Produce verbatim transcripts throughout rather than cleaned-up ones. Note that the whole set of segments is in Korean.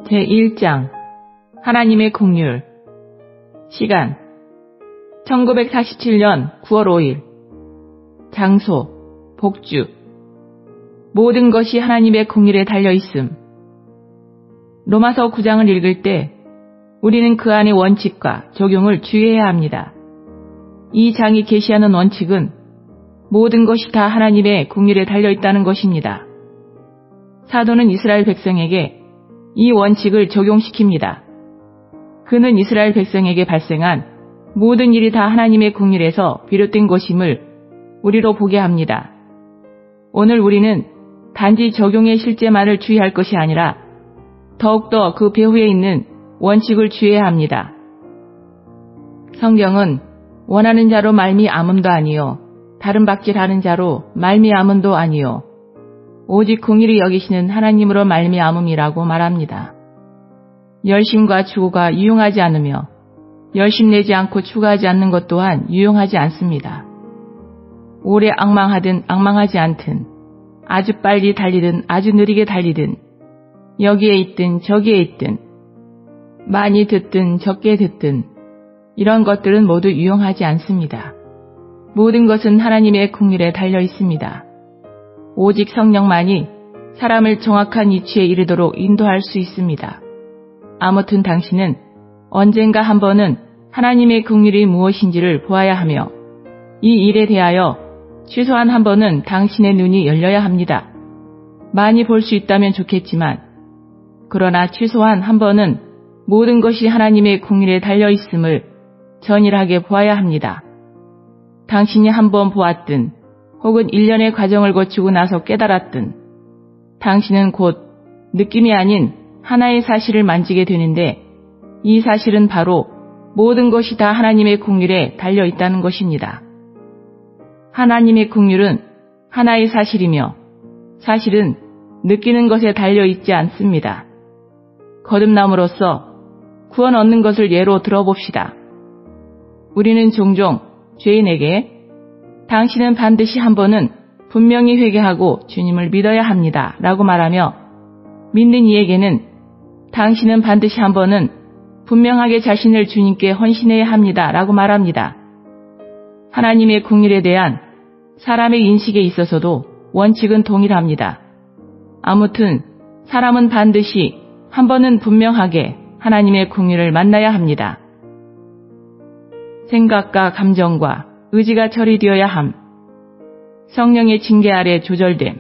제일 장 하나님의 긍휼. 시간 천구백사십칠 년 구월 오일. 장소 복주. 모든 것이 하나님의 긍휼에 달려있음. 로마서 구 장을 읽을 때 우리는 그 안의 원칙과 적용을 주의해야 합니다. 이 장이 계시하는 원칙은 모든 것이 다 하나님의 긍휼에 달려있다는 것입니다. 사도는 이스라엘 백성에게 이 원칙을 적용시킵니다. 그는 이스라엘 백성에게 발생한 모든 일이 다 하나님의 긍휼에서 비롯된 것임을 우리로 보게 합니다. 오늘 우리는 단지 적용의 실제만을 주의할 것이 아니라 더욱더 그 배후에 있는 원칙을 주의해야 합니다. 성경은 원하는 자로 말미암음도 아니요 다른 박질하는 자로 말미암음도 아니요 오직 긍휼히 여기시는 하나님으로 말미암음이라고 말합니다. 열심과 추구가 유용하지 않으며 열심 내지 않고 추구하지 않는 것 또한 유용하지 않습니다. 오래 앙망하든 앙망하지 않든 아주 빨리 달리든 아주 느리게 달리든 여기에 있든 저기에 있든 많이 듣든 적게 듣든 이런 것들은 모두 유용하지 않습니다. 모든 것은 하나님의 긍휼에 달려 있습니다. 오직 성령만이 사람을 정확한 이치에 이르도록 인도할 수 있습니다. 아무튼 당신은 언젠가 한 번은 하나님의 긍휼이 무엇인지를 보아야 하며 이 일에 대하여 최소한 한 번은 당신의 눈이 열려야 합니다. 많이 볼 수 있다면 좋겠지만 그러나 최소한 한 번은 모든 것이 하나님의 긍휼에 달려있음을 전일하게 보아야 합니다. 당신이 한 번 보았든 혹은 일련의 과정을 거치고 나서 깨달았든 당신은 곧 느낌이 아닌 하나의 사실을 만지게 되는데 이 사실은 바로 모든 것이 다 하나님의 긍휼에 달려있다는 것입니다. 하나님의 긍휼은 하나의 사실이며 사실은 느끼는 것에 달려있지 않습니다. 거듭남으로써 구원 얻는 것을 예로 들어봅시다. 우리는 종종 죄인에게 당신은 반드시 한 번은 분명히 회개하고 주님을 믿어야 합니다 라고 말하며 믿는 이에게는 당신은 반드시 한 번은 분명하게 자신을 주님께 헌신해야 합니다 라고 말합니다. 하나님의 긍휼에 대한 사람의 인식에 있어서도 원칙은 동일합니다. 아무튼 사람은 반드시 한 번은 분명하게 하나님의 긍휼을 만나야 합니다. 생각과 감정과 의지가 처리되어야 함. 성령의 징계 아래 조절됨.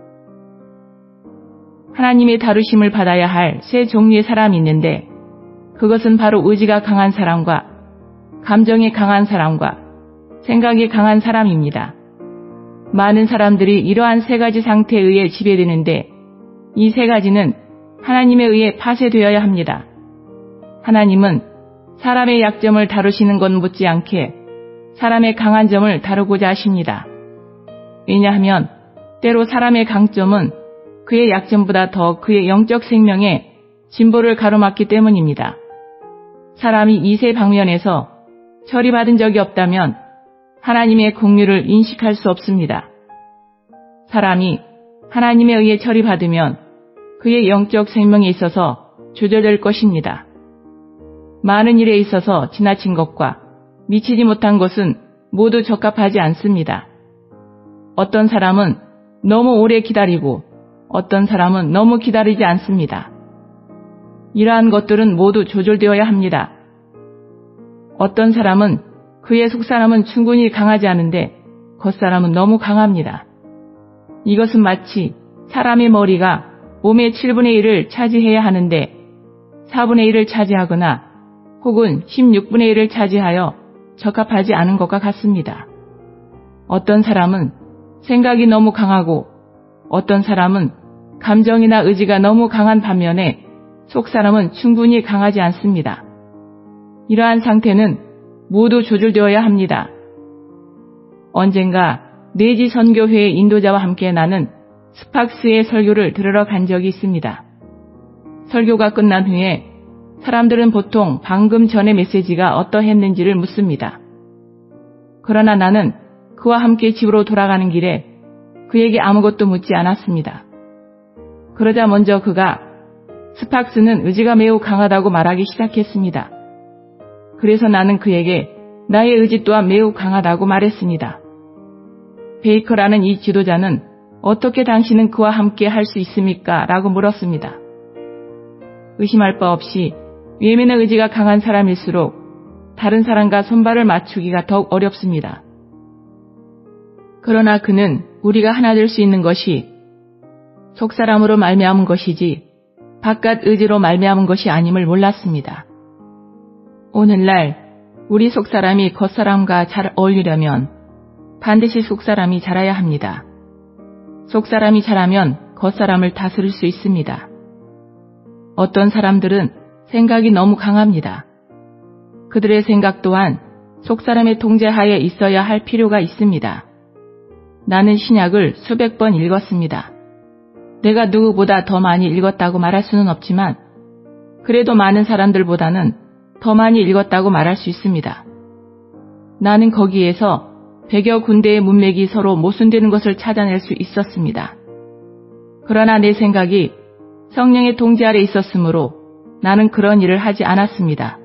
하나님의 다루심을 받아야 할 세 종류의 사람이 있는데 그것은 바로 의지가 강한 사람과 감정이 강한 사람과 생각이 강한 사람입니다. 많은 사람들이 이러한 세 가지 상태에 의해 지배되는데 이 세 가지는 하나님에 의해 파쇄되어야 합니다. 하나님은 사람의 약점을 다루시는 것 못지않게 사람의 강한 점을 다루고자 하십니다. 왜냐하면 때로 사람의 강점은 그의 약점보다 더 그의 영적 생명에 진보를 가로막기 때문입니다. 사람이 이 세 방면에서 처리받은 적이 없다면 하나님의 긍휼을 인식할 수 없습니다. 사람이 하나님에 의해 처리받으면 그의 영적 생명에 있어서 조절될 것입니다. 많은 일에 있어서 지나친 것과 미치지 못한 것은 모두 적합하지 않습니다. 어떤 사람은 너무 오래 기다리고 어떤 사람은 너무 기다리지 않습니다. 이러한 것들은 모두 조절되어야 합니다. 어떤 사람은 그의 속사람은 충분히 강하지 않은데 겉사람은 너무 강합니다. 이것은 마치 사람의 머리가 몸의 칠분의 일을 차지해야 하는데 사분의 일을 차지하거나 혹은 십육분의 일을 차지하여 적합하지 않은 것과 같습니다. 어떤 사람은 생각이 너무 강하고 어떤 사람은 감정이나 의지가 너무 강한 반면에 속사람은 충분히 강하지 않습니다. 이러한 상태는 모두 조절되어야 합니다. 언젠가 내지 선교회의 인도자와 함께 나는 스팍스의 설교를 들으러 간 적이 있습니다. 설교가 끝난 후에 사람들은 보통 방금 전의 메시지가 어떠했는지를 묻습니다. 그러나 나는 그와 함께 집으로 돌아가는 길에 그에게 아무것도 묻지 않았습니다. 그러자 먼저 그가 스팍스는 의지가 매우 강하다고 말하기 시작했습니다. 그래서 나는 그에게 나의 의지 또한 매우 강하다고 말했습니다. 베이커라는 이 지도자는 어떻게 당신은 그와 함께 할 수 있습니까? 라고 물었습니다. 의심할 바 없이 외면의 의지가 강한 사람일수록 다른 사람과 손발을 맞추기가 더욱 어렵습니다. 그러나 그는 우리가 하나 될 수 있는 것이 속사람으로 말미암은 것이지 바깥 의지로 말미암은 것이 아님을 몰랐습니다. 오늘날 우리 속사람이 겉사람과 잘 어울리려면 반드시 속사람이 자라야 합니다. 속사람이 자라면 겉사람을 다스릴 수 있습니다. 어떤 사람들은 생각이 너무 강합니다. 그들의 생각 또한 속사람의 통제하에 있어야 할 필요가 있습니다. 나는 신약을 수백 번 읽었습니다. 내가 누구보다 더 많이 읽었다고 말할 수는 없지만 그래도 많은 사람들보다는 더 많이 읽었다고 말할 수 있습니다. 나는 거기에서 백여 군데의 문맥이 서로 모순되는 것을 찾아낼 수 있었습니다. 그러나 내 생각이 성령의 통제 아래 있었으므로 나는 그런 일을 하지 않았습니다.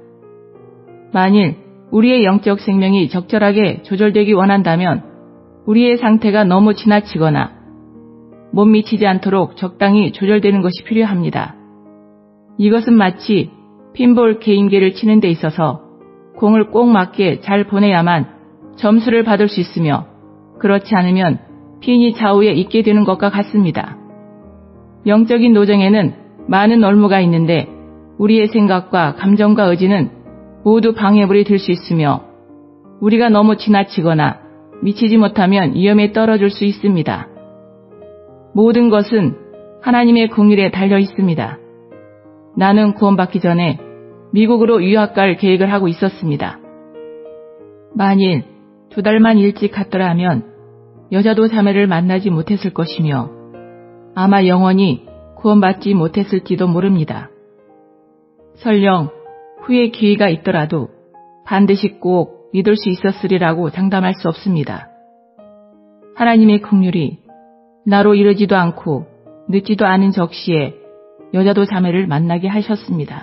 만일 우리의 영적 생명이 적절하게 조절되기 원한다면 우리의 상태가 너무 지나치거나 못 미치지 않도록 적당히 조절되는 것이 필요합니다. 이것은 마치 핀볼 게임기를 치는 데 있어서 공을 꼭 맞게 잘 보내야만 점수를 받을 수 있으며 그렇지 않으면 핀이 좌우에 있게 되는 것과 같습니다. 영적인 노정에는 많은 올무가 있는데 우리의 생각과 감정과 의지는 모두 방해물이 될 수 있으며 우리가 너무 지나치거나 미치지 못하면 위험에 떨어질 수 있습니다. 모든 것은 하나님의 긍휼에 달려 있습니다. 나는 구원받기 전에 미국으로 유학 갈 계획을 하고 있었습니다. 만일 두 달만 일찍 갔더라 하면 여자도 자매를 만나지 못했을 것이며 아마 영원히 구원받지 못했을지도 모릅니다. 설령 후에 기회가 있더라도 반드시 꼭 믿을 수 있었으리라고 장담할 수 없습니다. 하나님의 긍휼이 나로 이르지도 않고 늦지도 않은 적시에 여자도 자매를 만나게 하셨습니다.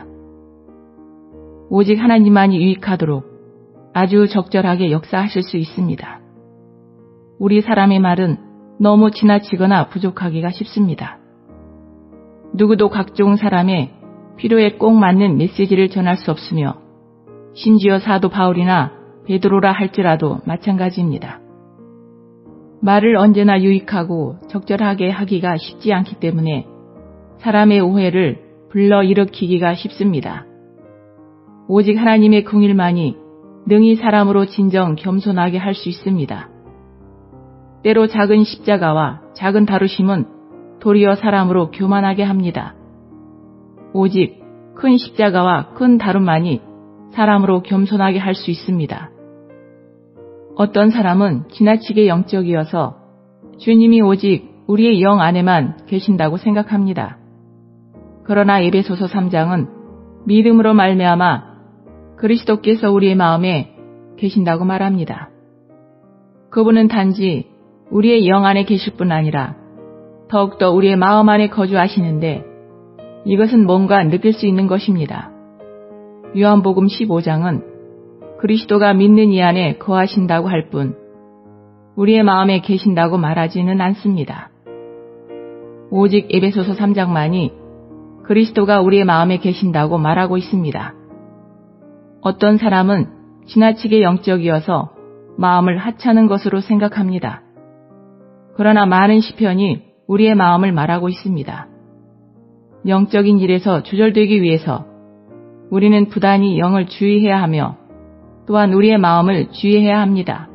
오직 하나님만이 유익하도록 아주 적절하게 역사하실 수 있습니다. 우리 사람의 말은 너무 지나치거나 부족하기가 쉽습니다. 누구도 각종 사람의 필요에 꼭 맞는 메시지를 전할 수 없으며 심지어 사도 바울이나 베드로라 할지라도 마찬가지입니다. 말을 언제나 유익하고 적절하게 하기가 쉽지 않기 때문에 사람의 오해를 불러일으키기가 쉽습니다. 오직 하나님의 긍휼만이 능히 사람으로 진정 겸손하게 할 수 있습니다. 때로 작은 십자가와 작은 다루심은 도리어 사람으로 교만하게 합니다. 오직 큰 십자가와 큰 다름만이 사람으로 겸손하게 할 수 있습니다. 어떤 사람은 지나치게 영적이어서 주님이 오직 우리의 영 안에만 계신다고 생각합니다. 그러나 에베소서 삼 장은 믿음으로 말미암아 그리스도께서 우리의 마음에 계신다고 말합니다. 그분은 단지 우리의 영 안에 계실 뿐 아니라 더욱더 우리의 마음 안에 거주하시는데 이것은 뭔가 느낄 수 있는 것입니다. 요한복음 십오 장은 그리스도가 믿는 이 안에 거하신다고 할 뿐 우리의 마음에 계신다고 말하지는 않습니다. 오직 에베소서 삼 장만이 그리스도가 우리의 마음에 계신다고 말하고 있습니다. 어떤 사람은 지나치게 영적이어서 마음을 하찮은 것으로 생각합니다. 그러나 많은 시편이 우리의 마음을 말하고 있습니다. 영적인 일에서 조절되기 위해서 우리는 부단히 영을 주의해야 하며 또한 우리의 마음을 주의해야 합니다.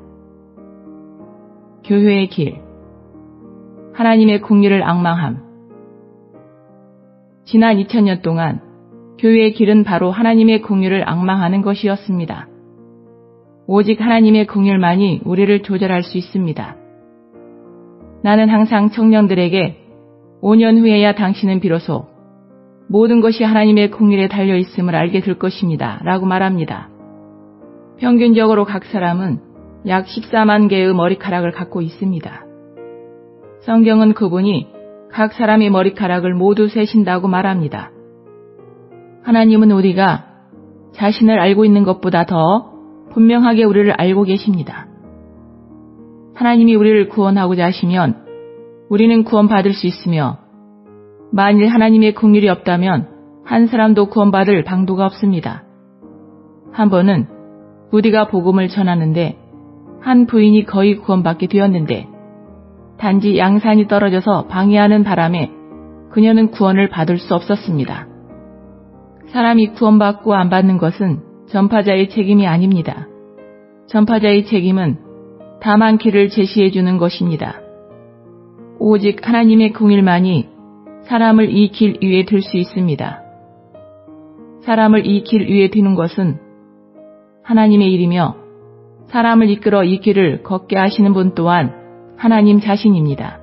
교회의 길, 하나님의 긍휼을 앙망함. 지난 이천 년 동안 교회의 길은 바로 하나님의 긍휼을 앙망하는 것이었습니다. 오직 하나님의 긍휼만이 우리를 조절할 수 있습니다. 나는 항상 청년들에게 오 년 후에야 당신은 비로소 모든 것이 하나님의 긍휼에 달려 있음을 알게 될 것입니다. 라고 말합니다. 평균적으로 각 사람은 약 십사만 개의 머리카락을 갖고 있습니다. 성경은 그분이 각 사람의 머리카락을 모두 세신다고 말합니다. 하나님은 우리가 자신을 알고 있는 것보다 더 분명하게 우리를 알고 계십니다. 하나님이 우리를 구원하고자 하시면 우리는 구원받을 수 있으며 만일 하나님의 긍휼이 없다면 한 사람도 구원받을 방도가 없습니다. 한 번은 부디가 복음을 전하는데 한 부인이 거의 구원받게 되었는데 단지 양산이 떨어져서 방해하는 바람에 그녀는 구원을 받을 수 없었습니다. 사람이 구원받고 안 받는 것은 전파자의 책임이 아닙니다. 전파자의 책임은 다만 길을 제시해 주는 것입니다. 오직 하나님의 긍휼만이 사람을 이 길 위에 들 수 있습니다. 사람을 이 길 위에 드는 것은 하나님의 일이며 사람을 이끌어 이 길을 걷게 하시는 분 또한 하나님 자신입니다.